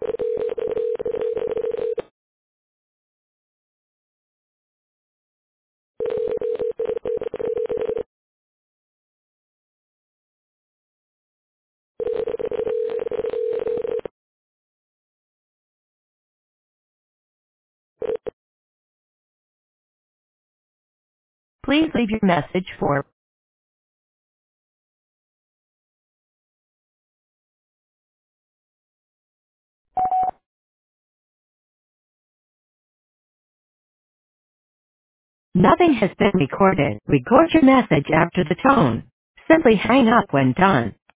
Please leave your message for nothing has been recorded. Record your message after the tone. Simply hang up when done.